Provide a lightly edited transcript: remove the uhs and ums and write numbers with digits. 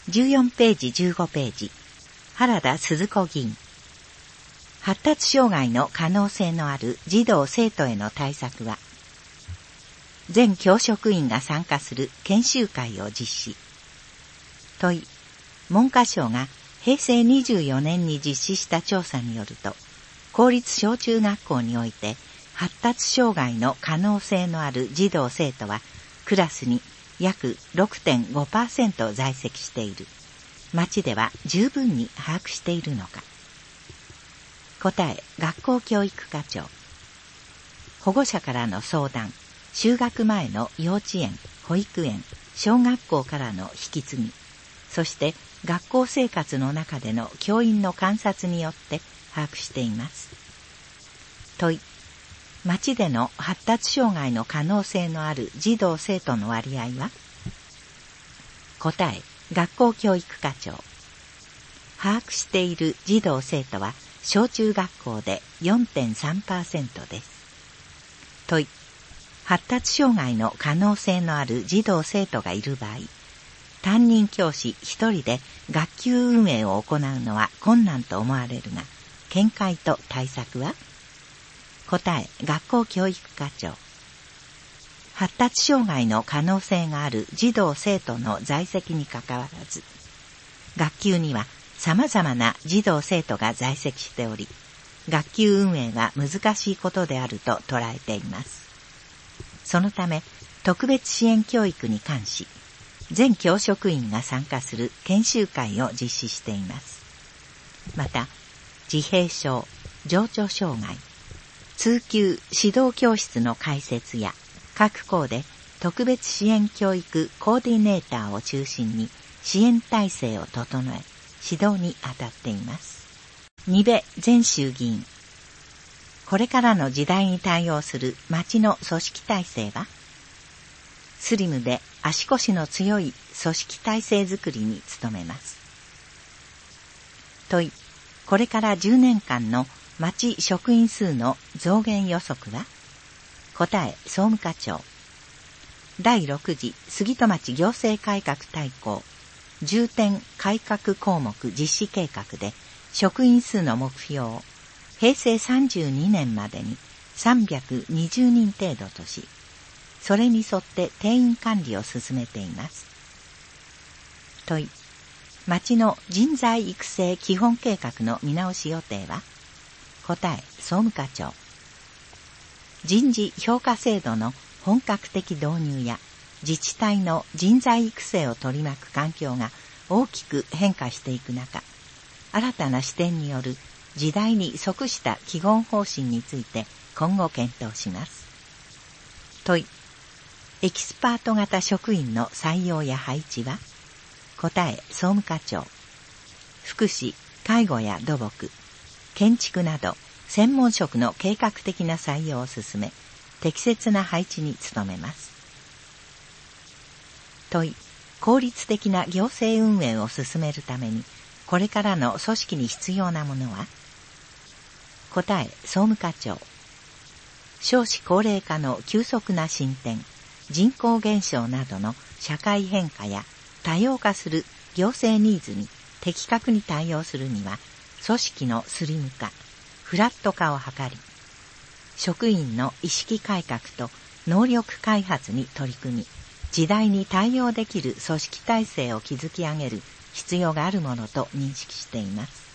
14ページ15ページ、原田鈴子議員。発達障害の可能性のある児童生徒への対策は、全教職員が参加する研修会を実施。問い、文科省が平成24年に実施した調査によると、公立小中学校において発達障害の可能性のある児童生徒はクラスに約 6.5% 在籍している。町では十分に把握しているのか。答え、学校教育課長。保護者からの相談、就学前の幼稚園、保育園、小学校からの引き継ぎ、そして学校生活の中での教員の観察によって把握しています。問い、町での発達障害の可能性のある児童生徒の割合は？答え、学校教育課長。把握している児童生徒は小中学校で 4.3% です。問い、発達障害の可能性のある児童生徒がいる場合、担任教師一人で学級運営を行うのは困難と思われるが、見解と対策は？答え、学校教育課長。発達障害の可能性がある児童生徒の在籍にかかわらず、学級には様々な児童生徒が在籍しており、学級運営が難しいことであると捉えています。そのため、特別支援教育に関し、全教職員が参加する研修会を実施しています。また、自閉症、情緒障害、通級指導教室の開設や各校で特別支援教育コーディネーターを中心に支援体制を整え、指導に当たっています。二部前衆議員。これからの時代に対応する町の組織体制は？スリムで足腰の強い組織体制づくりに努めます。問い、これから10年間の町職員数の増減予測は？答え、総務課長。第6次杉戸町行政改革大綱重点改革項目実施計画で職員数の目標を平成32年までに320人程度とし、それに沿って定員管理を進めています。問い、町の人材育成基本計画の見直し予定は？答え、総務課長。人事評価制度の本格的導入や自治体の人材育成を取り巻く環境が大きく変化していく中、新たな視点による時代に即した基本方針について今後検討します。問い、エキスパート型職員の採用や配置は？答え、総務課長。福祉、介護や土木、建築など専門職の計画的な採用を進め、適切な配置に努めます。問い、効率的な行政運営を進めるために、これからの組織に必要なものは？答え、総務課長。少子高齢化の急速な進展、人口減少などの社会変化や多様化する行政ニーズに的確に対応するには、組織のスリム化、フラット化を図り、職員の意識改革と能力開発に取り組み、時代に対応できる組織体制を築き上げる必要があるものと認識しています。